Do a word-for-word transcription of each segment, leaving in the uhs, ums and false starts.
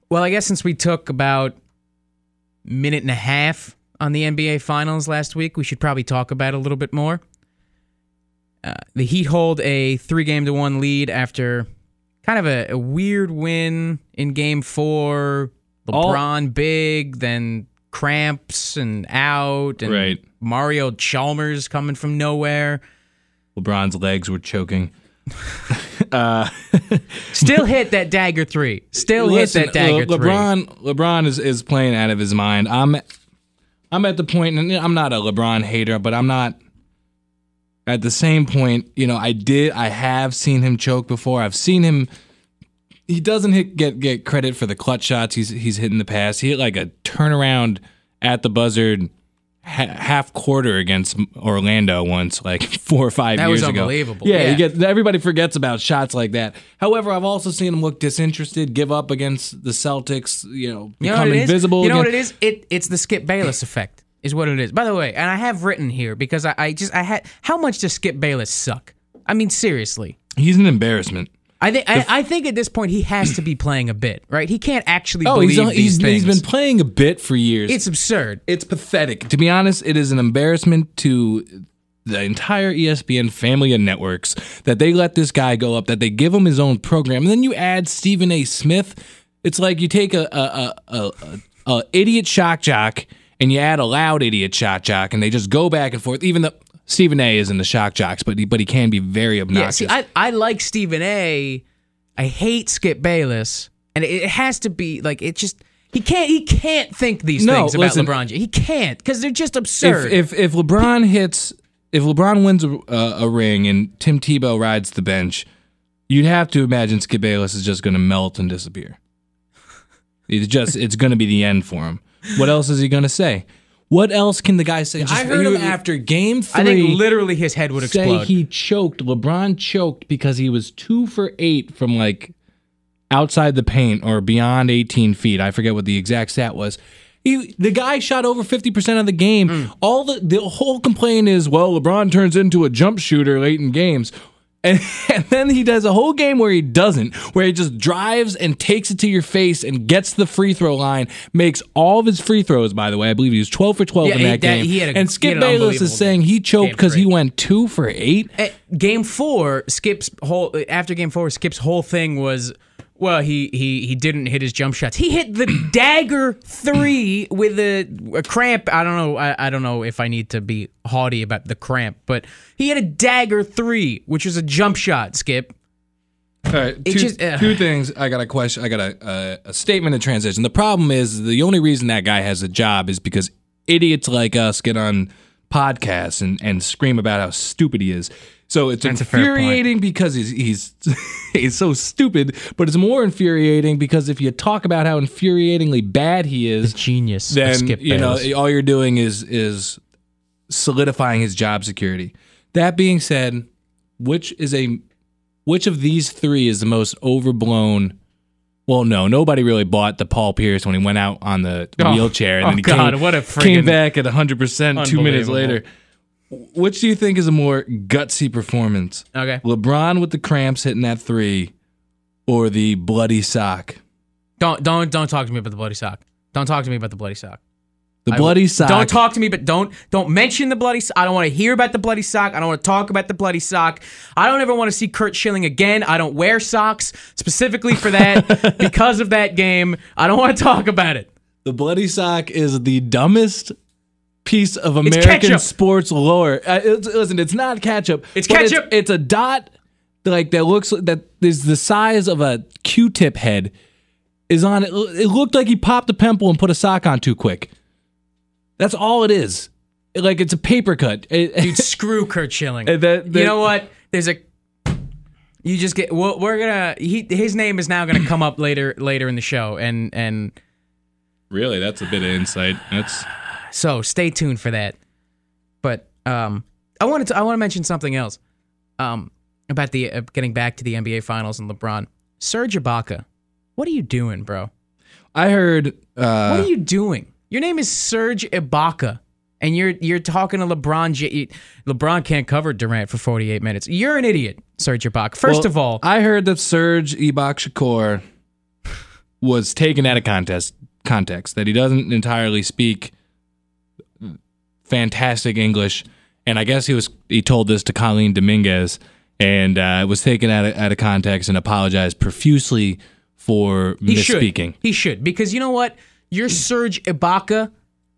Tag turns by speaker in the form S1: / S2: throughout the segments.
S1: Well, I guess since we took about a minute and a half on the N B A Finals last week, we should probably talk about it a little bit more. Uh, the Heat hold a three-game to one lead after kind of a, a weird win in Game Four. LeBron All- big, then cramps and out, and
S2: right.
S1: Mario Chalmers coming from nowhere.
S2: LeBron's legs were choking. uh,
S1: Still hit that dagger three. Still
S2: listen,
S1: hit that dagger
S2: Le-
S1: three.
S2: LeBron, LeBron is, is playing out of his mind. I'm, I'm at the point, and I'm not a LeBron hater, but I'm not. At the same point, you know, I did, I have seen him choke before. I've seen him. He doesn't hit, get get credit for the clutch shots he's he's hit in the past. He hit like a turnaround at the buzzer ha- half quarter against Orlando once, like four or five
S1: that
S2: years
S1: was
S2: ago.
S1: Unbelievable.
S2: Yeah,
S1: yeah.
S2: You get, everybody forgets about shots like that. However, I've also seen him look disinterested, give up against the Celtics. You know,
S1: you
S2: become
S1: know what
S2: invisible.
S1: Is? You know
S2: again.
S1: what it is? It it's the Skip Bayless effect. Is what it is. By the way, and I have written here because I, I just I had how much does Skip Bayless suck? I mean, seriously,
S2: he's an embarrassment.
S1: I think I, I think at this point he has to be playing a bit, right? He can't actually
S2: oh,
S1: believe
S2: he's,
S1: these
S2: he's,
S1: things.
S2: he's been playing a bit for years.
S1: It's absurd.
S2: It's pathetic. To be honest, it is an embarrassment to the entire E S P N family of networks that they let this guy go up, that they give him his own program, and then you add Stephen A. Smith. It's like you take a a a, a, a idiot shock jock and you add a loud idiot shock jock, and they just go back and forth. Even though Stephen A. isn't the shock jocks, but he, but he can be very obnoxious.
S1: Yeah, see, I I like Stephen A. I hate Skip Bayless, and it, it has to be like it just he can't he can't think these
S2: no,
S1: things about
S2: listen,
S1: LeBron James. He can't because they're just absurd.
S2: If if, if LeBron hits, if LeBron wins a, a, a ring and Tim Tebow rides the bench, you'd have to imagine Skip Bayless is just going to melt and disappear. It's just it's going to be the end for him. What else is he going to say? What else can the guy say?
S1: Just,
S2: I heard
S1: he,
S2: him after game three.
S1: I think literally his head would
S2: say
S1: explode.
S2: He choked. LeBron choked because he was two for eight from like outside the paint or beyond eighteen feet. I forget what the exact stat was. He, the guy shot over fifty percent of the game. Mm. All the the whole complaint is, well, LeBron turns into a jump shooter late in games. And, and then he does a whole game where he doesn't, where he just drives and takes it to your face and gets the free throw line, makes all of his free throws, by the way. I believe he was twelve for twelve
S1: yeah,
S2: in that,
S1: that
S2: game.
S1: He had a,
S2: and Skip
S1: an
S2: Bayless is saying he choked because he went two for eight.
S1: At game four, Skip's whole, after game four, Skip's whole thing was, well, he he he didn't hit his jump shots. He hit the dagger three with a, a cramp. I don't know. I, I don't know if I need to be haughty about the cramp, but he had a dagger three, which was a jump shot. Skip.
S2: All right, two, just, uh, two things. I got a question. I got a, a a statement in transition. The problem is the only reason that guy has a job is because idiots like us get on podcasts and, and scream about how stupid he is. So it's
S1: That's
S2: infuriating because he's he's he's so stupid, but it's more infuriating because if you talk about how infuriatingly bad he is,
S1: the genius,
S2: then
S1: of Skip
S2: you know
S1: Bayless.
S2: all you're doing is is solidifying his job security. That being said, which is a which of these three is the most overblown? Well, no, nobody really bought the Paul Pierce when he went out on the
S1: oh,
S2: wheelchair and
S1: oh
S2: then he
S1: God,
S2: came,
S1: what a
S2: came back at one hundred percent two minutes later. Which do you think is a more gutsy performance?
S1: Okay.
S2: LeBron with the cramps hitting that three or the bloody sock?
S1: Don't don't don't talk to me about the bloody sock. Don't talk to me about the bloody sock.
S2: The bloody
S1: I,
S2: sock.
S1: Don't talk to me, but don't don't mention the bloody sock. I don't want to hear about the bloody sock. I don't want to talk about the bloody sock. I don't ever want to see Curt Schilling again. I don't wear socks specifically for that because of that game. I don't want to talk about it.
S2: The bloody sock is the dumbest piece of American sports lore. Uh, it's, listen, it's not ketchup.
S1: It's ketchup.
S2: It's, it's a dot like that looks that is the size of a Q-tip head. Is on it. It looked like he popped a pimple and put a sock on too quick. That's all it is. It, like it's a paper cut. It,
S1: Dude, screw Curt Schilling.
S2: That, that,
S1: you know what? There's a. You just get. Well, we're gonna. He his name is now gonna come up later later in the show, and and.
S2: Really, that's a bit of insight. That's.
S1: So stay tuned for that. But um, I wanted to I want to mention something else, um, about the uh, getting back to the N B A Finals and LeBron. Serge Ibaka, what are you doing, bro?
S2: I heard. Uh,
S1: what are you doing? Your name is Serge Ibaka, and you're you're talking to LeBron. J- LeBron can't cover Durant for forty-eight minutes. You're an idiot, Serge Ibaka. First
S2: well,
S1: of all,
S2: I heard that Serge Ibaka Shakur was taken out of context, context, that he doesn't entirely speak fantastic English. And I guess he was he told this to Colleen Dominguez, and uh, it was taken out of, out of context and apologized profusely for
S1: He
S2: misspeaking.
S1: should. He should, because you know what? You're Serge Ibaka.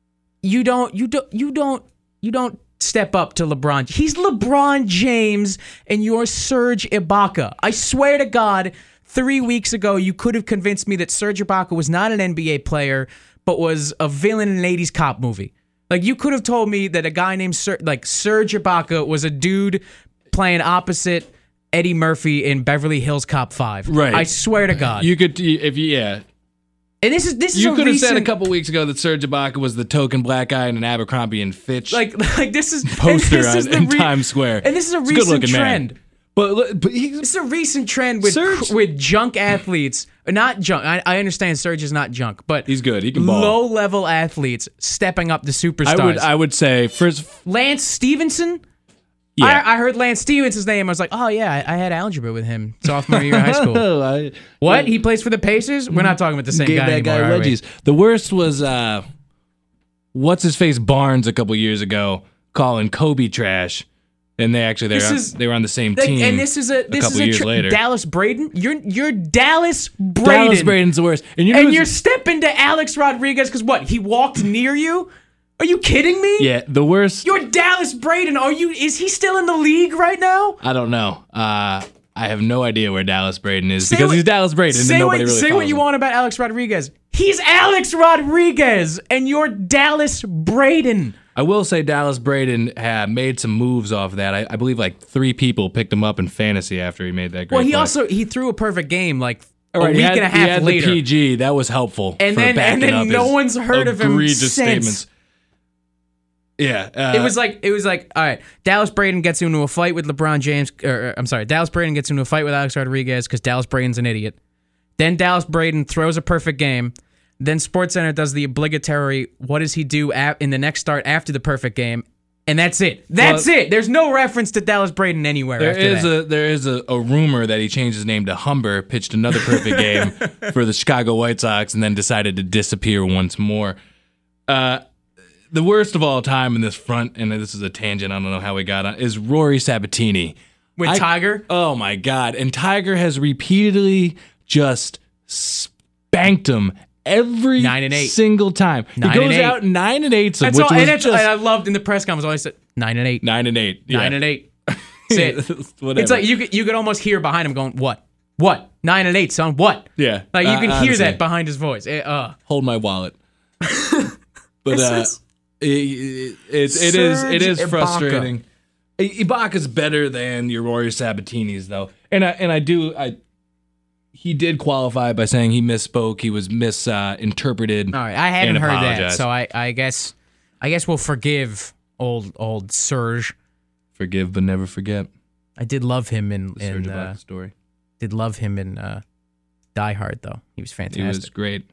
S1: You don't. You don't. You don't. You don't step up to LeBron. He's LeBron James, and you're Serge Ibaka. I swear to God, three weeks ago you could have convinced me that Serge Ibaka was not an N B A player, but was a villain in an eighties cop movie. Like, you could have told me that a guy named Ser- like Serge Ibaka was a dude playing opposite Eddie Murphy in Beverly Hills Cop five.
S2: Right.
S1: I swear to God.
S2: You could, if you, yeah.
S1: And this is this is
S2: You
S1: a
S2: could have
S1: recent,
S2: said a couple weeks ago that Serge Ibaka was the token black guy in an Abercrombie and Fitch
S1: like like this is
S2: poster
S1: and this
S2: on,
S1: is the
S2: in
S1: re-
S2: Times Square.
S1: And this is a
S2: He's
S1: recent
S2: good-looking man.
S1: trend.
S2: But, but he's,
S1: This is a recent trend with
S2: Serge-
S1: with junk athletes. Not junk. I, I understand Serge is not junk, but
S2: he's good. He can ball.
S1: low level athletes stepping up to superstars.
S2: I would I would say first.
S1: Lance Stevenson.
S2: Yeah.
S1: I, I heard Lance Stevenson's name. I was like, oh yeah, I, I had algebra with him sophomore year of high school.
S2: I,
S1: What? He plays for the Pacers? We're not talking about the same
S2: gave
S1: guy
S2: that
S1: anymore,
S2: guy
S1: are we?
S2: wedgies. The worst was uh, what's his face Barnes a couple years ago calling Kobe trash, and they actually they
S1: This
S2: were on,
S1: is-
S2: they were on the same
S1: Like,
S2: team.
S1: and this is a this
S2: couple
S1: is a
S2: years
S1: tr-
S2: later.
S1: Dallas Braden. You're you're Dallas Braden.
S2: Dallas Braden's the worst, and you know
S1: and
S2: who's-
S1: you're stepping to Alex Rodriguez because what? He walked near you? Are you kidding me?
S2: yeah the worst.
S1: You're Dallas Braden. Are you? Is he still in the league right now?
S2: I don't know. Uh, I have no idea where Dallas Braden is
S1: Say
S2: because
S1: what-
S2: he's Dallas Braden.
S1: Say
S2: and
S1: what,
S2: nobody really
S1: say what
S2: follows
S1: you
S2: him.
S1: want about Alex Rodriguez. He's Alex Rodriguez, and you're Dallas Braden.
S2: I will say Dallas Braden had made some moves off that. I, I believe like three people picked him up in fantasy after he made that great
S1: Well, he
S2: play.
S1: also he threw a perfect game like a
S2: Right,
S1: week
S2: he had,
S1: and a
S2: he
S1: half
S2: had
S1: later.
S2: the P G. That was helpful.
S1: And
S2: for
S1: then- and
S2: backing
S1: then
S2: up
S1: no
S2: his
S1: one's heard of him
S2: egregious
S1: since.
S2: statements. Yeah, uh,
S1: It was like it was like all right. Dallas Braden gets into a fight with LeBron James. Or, or, I'm sorry, Dallas Braden gets into a fight with Alex Rodriguez because Dallas Braden's an idiot. Then Dallas Braden throws a perfect game. Then SportsCenter does the obligatory. What does he do at, in the next start after the perfect game? And that's it. That's
S2: Well,
S1: it. There's no reference to Dallas Braden anywhere.
S2: There
S1: after
S2: is
S1: that.
S2: a there is a, a rumor that he changed his name to Humber, pitched another perfect game for the Chicago White Sox, and then decided to disappear once more. Uh, the worst of all time in this front, and this is a tangent, I don't know how we got on, is Rory Sabatini.
S1: with
S2: I-
S1: Tiger.
S2: Oh my God. And Tiger has repeatedly just spanked him every
S1: Nine and eight.
S2: single time.
S1: Nine
S2: he goes
S1: and eight.
S2: out nine and eight,
S1: That's
S2: which
S1: all.
S2: was
S1: And, that's,
S2: just
S1: and I loved in the press conference. Always said nine and eight.
S2: nine and eight. Yeah.
S1: Nine and eight. That's it.
S2: Whatever.
S1: It's like you could you could almost hear behind him going, "What? What? Nine and eight, son? What?"
S2: Yeah.
S1: Like you
S2: Uh,
S1: can hear
S2: honestly.
S1: that behind his voice. It, uh,
S2: Hold my wallet. But
S1: This
S2: uh,
S1: is-
S2: it, it, it, it is it is
S1: Serge
S2: frustrating. I- Ibaka's better than your Rory Sabatini's though, and I and I do I. He did qualify by saying he misspoke. He was misinterpreted.
S1: all right, I hadn't
S2: and
S1: heard that,
S2: apologized.
S1: so I, I guess I guess we'll forgive old old Serge.
S2: Forgive but never forget.
S1: I did love him in
S2: The Serge
S1: in
S2: Ibaka
S1: uh,
S2: story.
S1: did love him in uh, Die Hard though. He was
S2: He
S1: fantastic.
S2: was great.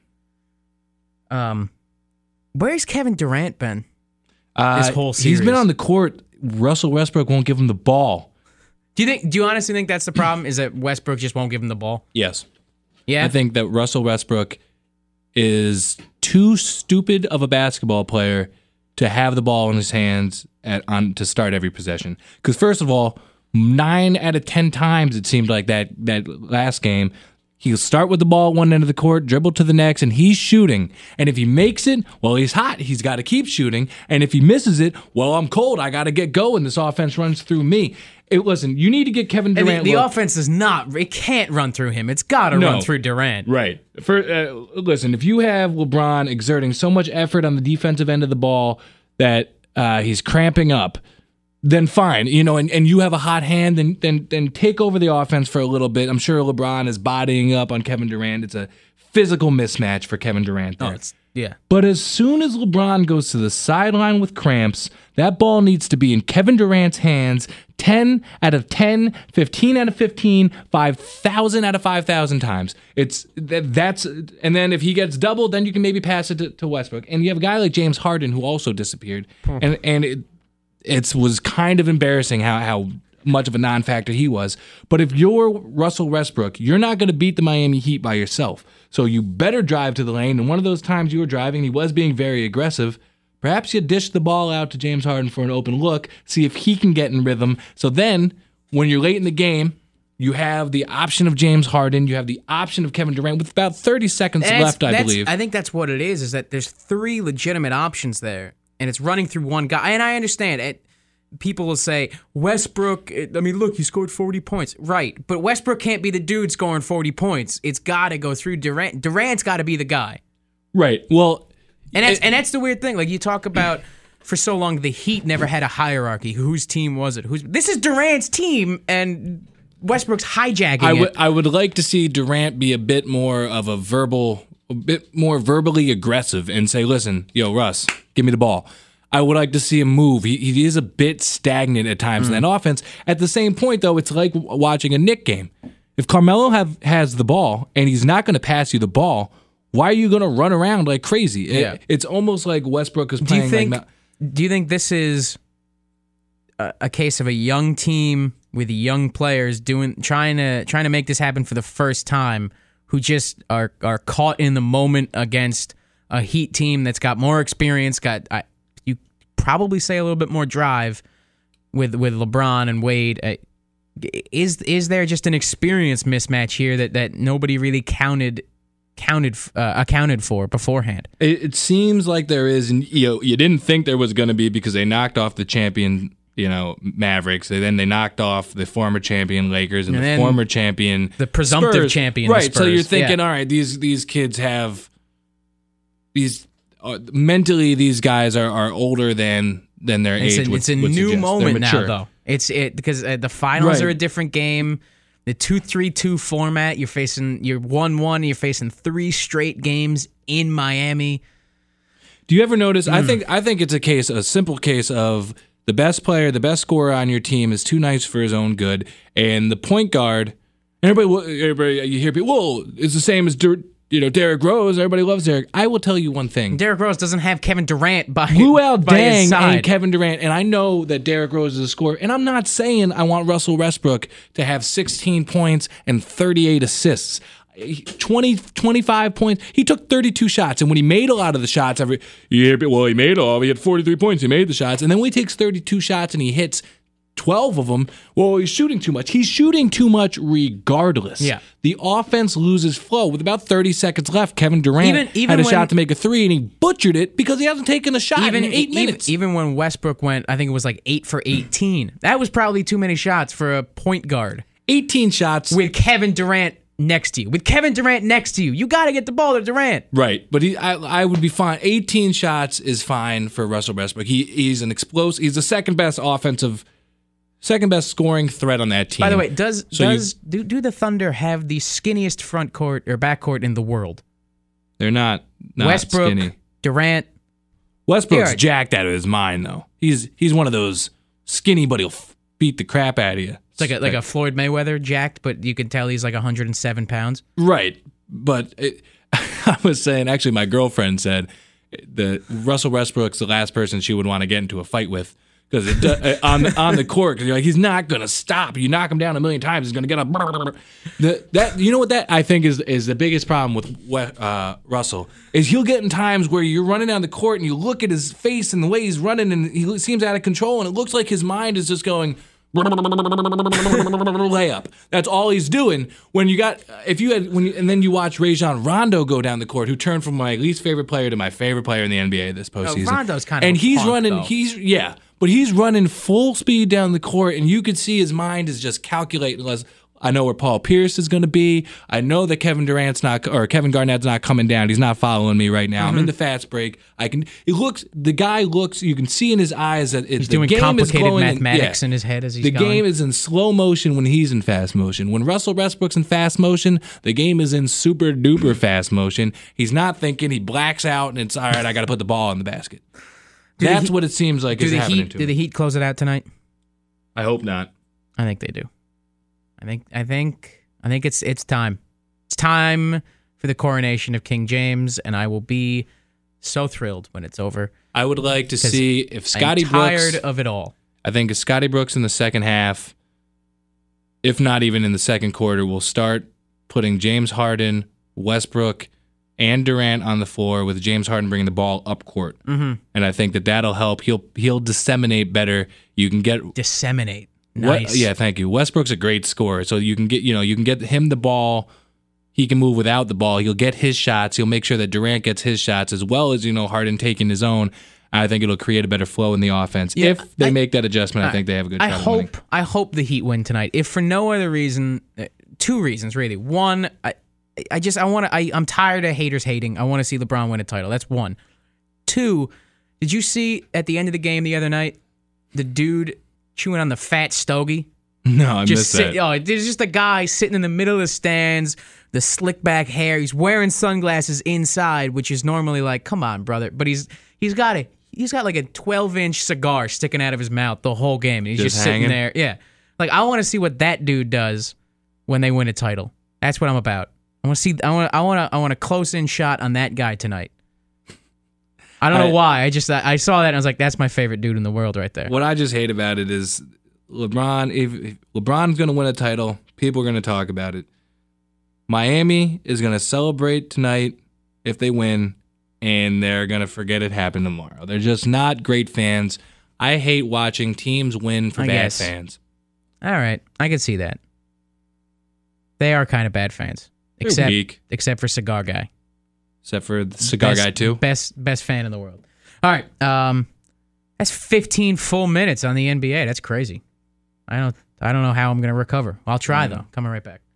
S1: Um, where's Kevin Durant been?
S2: Uh,
S1: This whole
S2: He's been
S1: series.
S2: on the court. Russell Westbrook won't give him the ball.
S1: Do you think? Do you honestly think that's the problem? Is that Westbrook just won't give him the ball?
S2: Yes.
S1: Yeah,
S2: I think that Russell Westbrook is too stupid of a basketball player to have the ball in his hands at on to start every possession. Because first of all, nine out of ten times it seemed like that that last game, he'll start with the ball at one end of the court, dribble to the next, and he's shooting. And if he makes it, well, he's hot. He's got to keep shooting. And if he misses it, well, I'm cold. I got to get going. This offense runs through me. It listen. You need to get Kevin
S1: and
S2: Durant.
S1: the, the
S2: look-
S1: offense is not. It can't run through him. It's got to
S2: No.
S1: run through Durant.
S2: Right. For uh, listen, if you have LeBron exerting so much effort on the defensive end of the ball that uh, he's cramping up, then fine. You know, and, and you have a hot hand, then then then take over the offense for a little bit. I'm sure LeBron is bodying up on Kevin Durant. It's a physical mismatch for Kevin Durant
S1: Oh,
S2: there.
S1: it's yeah.
S2: But as soon as LeBron goes to the sideline with cramps, that ball needs to be in Kevin Durant's hands ten out of ten, fifteen out of fifteen, five thousand out of five thousand times. It's that, that's and then if he gets doubled, then you can maybe pass it to, to Westbrook. And you have a guy like James Harden who also disappeared. And and it it's was kind of embarrassing how how much of a non-factor he was. But if you're Russell Westbrook, you're not going to beat the Miami Heat by yourself. So you better drive to the lane. And one of those times you were driving, he was being very aggressive. Perhaps you dish the ball out to James Harden for an open look, see if he can get in rhythm. So then, when you're late in the game, you have the option of James Harden. You have the option of Kevin Durant with about thirty seconds
S1: That's-
S2: left, I
S1: that's-
S2: believe.
S1: I think that's what it is, is that there's three legitimate options there, and it's running through one guy. And I understand it. People will say, Westbrook, I mean, look, he scored forty points. Right, but Westbrook can't be the dude scoring forty points. It's got to go through Durant. Durant's got to be the guy.
S2: Right. Well,
S1: And that's,
S2: it-
S1: and that's the weird thing. Like, you talk about, for so long, the Heat never had a hierarchy. Whose team was it? Who's This is Durant's team, and Westbrook's hijacking
S2: I
S1: it.
S2: would I would like to see Durant be a bit more of a verbal, a bit more verbally aggressive and say, listen, yo, Russ, give me the ball. I would like to see him move. He, he is a bit stagnant at times
S1: Mm.
S2: in that offense. At the same point, though, it's like w- watching a Knick game. If Carmelo have, has the ball and he's not going to pass you the ball, why are you going to run around like crazy? It-
S1: Yeah.
S2: It's almost like Westbrook is
S1: Do
S2: playing
S1: you think?
S2: like...
S1: Do you think this is a, a case of a young team with young players doing trying to trying to make this happen for the first time, who just are are caught in the moment against a Heat team that's got more experience, got I, you probably say a little bit more drive with with LeBron and Wade. Uh, Is is there just an experience mismatch here that, that nobody really counted counted uh, accounted for beforehand?
S2: It, it seems like there is, and you know, you didn't think there was going to be because they knocked off the champion, you know, Mavericks. And then they knocked off the former champion Lakers and,
S1: And
S2: the
S1: then
S2: former champion,
S1: the presumptive
S2: Spurs.
S1: champion, the
S2: Right. So you're
S1: Spurs.
S2: thinking,
S1: Yeah.
S2: all right, these these kids have these uh, mentally, these guys are, are older than than their
S1: It's
S2: age.
S1: a,
S2: would-
S1: it's a
S2: would
S1: new
S2: suggest. They're
S1: moment now,
S2: mature.
S1: though. It's it because uh, the finals
S2: Right.
S1: are a different game. The two three two format, you're facing you're one one. You're facing three straight games in Miami.
S2: Do you ever notice?
S1: Hmm.
S2: I think I think it's a case, a simple case of the best player, the best scorer on your team is too nice for his own good, and the point guard. Everybody, everybody, you hear people. Well, it's the same as Der- you know Derrick Rose. Everybody loves Derrick. I will tell you one thing.
S1: Derrick Rose doesn't have Kevin Durant by
S2: Luol
S1: by his
S2: Deng
S1: side.
S2: and Kevin Durant, and I know that Derrick Rose is a scorer, and I'm not saying I want Russell Westbrook to have sixteen points and thirty-eight assists. twenty, twenty-five points. He took thirty-two shots, and when he made a lot of the shots, every you hear, well, he made all. He had forty-three points. He made the shots, and then when he takes thirty-two shots and he hits twelve of them, well, he's shooting too much. He's shooting too much regardless.
S1: Yeah.
S2: The offense loses flow. With about thirty seconds left, Kevin Durant
S1: Even- even
S2: had a
S1: when-
S2: shot to make a three, and he butchered it because he hasn't taken a shot
S1: even
S2: in eight
S1: even,
S2: minutes.
S1: even when Westbrook went, I think it was like eight for eighteen. That was probably too many shots for a point guard
S2: eighteen shots.
S1: with Kevin Durant next to you. With Kevin Durant next to you, you got to get the ball to Durant.
S2: Right, but he, I, I would be fine. eighteen shots is fine for Russell Westbrook. He, he's an explosive. He's the second best offensive, second best scoring threat on that team.
S1: By the way, does
S2: So you-
S1: does do, do the Thunder have the skinniest front court or back court in the world?
S2: they're not, not
S1: Westbrook,
S2: skinny.
S1: Durant.
S2: Westbrook's
S1: Yeah.
S2: jacked out of his mind, though. He's he's one of those skinny, but he'll f- beat the crap out of you.
S1: It's like a, like a Floyd Mayweather jacked, but you can tell he's like one hundred seven pounds.
S2: Right, but it, I was saying, actually, my girlfriend said that Russell Westbrook's the last person she would want to get into a fight with because on the, on the court, because you're like, he's not gonna stop. You knock him down a million times, he's gonna get up. The, that you know what that I think is is the biggest problem with We- uh, Russell is he'll get in times where you're running down the court and you look at his face and the way he's running and he seems out of control and it looks like his mind is just going. Layup. That's all he's doing. When you got, if you had, when you, and then you watch Rajon Rondo go down the court, who turned from my least favorite player to my favorite player in the N B A this postseason.
S1: Rondo's kind of
S2: and
S1: a
S2: he's
S1: punk,
S2: running.
S1: though.
S2: He's yeah, but he's running full speed down the court, and you could see his mind is just calculating. Unless I know where Paul Pierce is going to be. I know that Kevin Durant's not, or Kevin Garnett's not coming down. He's not following me right now.
S1: Mm-hmm.
S2: I'm in the fast break. I can. It looks. The guy looks. You can see in his eyes that it,
S1: He's
S2: the
S1: doing
S2: game is
S1: complicated
S2: going in-
S1: mathematics
S2: yeah.
S1: in his head as he's
S2: The
S1: going.
S2: game is in slow motion when he's in fast motion. When Russell Westbrook's in fast motion, the game is in super duper fast motion. He's not thinking. He blacks out, and it's all right. I got to put the ball in the basket.
S1: Do the
S2: That's
S1: Heat-
S2: what it seems like
S1: do
S2: is
S1: the
S2: happening
S1: Heat
S2: to
S1: do
S2: him.
S1: the Heat close it out tonight?
S2: I hope not.
S1: I think they do. I think I think I think it's it's time. It's time for the coronation of King James, and I will be so thrilled when it's over.
S2: I would like to see if Scotty
S1: I'm tired
S2: Brooks.
S1: of it all.
S2: I think if Scotty Brooks in the second half, if not even in the second quarter, will start putting James Harden, Westbrook and Durant on the floor with James Harden bringing the ball up court.
S1: Mm-hmm.
S2: And I think that that'll help. He'll he'll disseminate better. You can get
S1: Disseminate.
S2: What,
S1: Nice.
S2: yeah, thank you. Westbrook's a great scorer, so you can get you know you can get him the ball. He can move without the ball. He'll get his shots. He'll make sure that Durant gets his shots as well as you know Harden taking his own. I think it'll create a better flow in the offense.
S1: Yeah,
S2: if they
S1: I,
S2: make that adjustment, I, I think they have a good
S1: I
S2: shot.
S1: hope
S2: of winning.
S1: I hope the Heat win tonight. If for no other reason, uh, two reasons really. One, I I just I want to. I I'm tired of haters hating. I want to see LeBron win a title. That's one. Two, did you see at the end of the game the other night the dude chewing on the fat stogie?
S2: No, I
S1: just
S2: missed
S1: sit,
S2: that.
S1: Oh, there's just a guy sitting in the middle of the stands, the slick back hair. He's wearing sunglasses inside, which is normally like, come on, brother. But he's he's got a he's got like a twelve inch cigar sticking out of his mouth the whole game, and he's just,
S2: Just
S1: sitting
S2: hanging?
S1: there. Yeah, like I want to see what that dude does when they win a title. That's what I'm about. I want to see. I want. I want. I want a close in shot on that guy tonight. I don't know
S2: I-
S1: why. I just I, I saw that and I was like, that's my favorite dude in the world right there.
S2: What I just hate about it is LeBron. If, if LeBron's going to win a title, people are going to talk about it. Miami is going to celebrate tonight if they win, and they're going to forget it happened tomorrow. They're just not great fans. I hate watching teams win for
S1: I
S2: bad
S1: guess.
S2: fans.
S1: All right, I can see that. They are kind of bad fans,
S2: They're
S1: except
S2: weak.
S1: except for Cigar Guy.
S2: Except for the cigar
S1: best,
S2: guy too.
S1: Best best fan in the world. All right, um, that's fifteen full minutes on the N B A. That's crazy. I don't I don't know how I'm going to recover. I'll try though. Coming right back.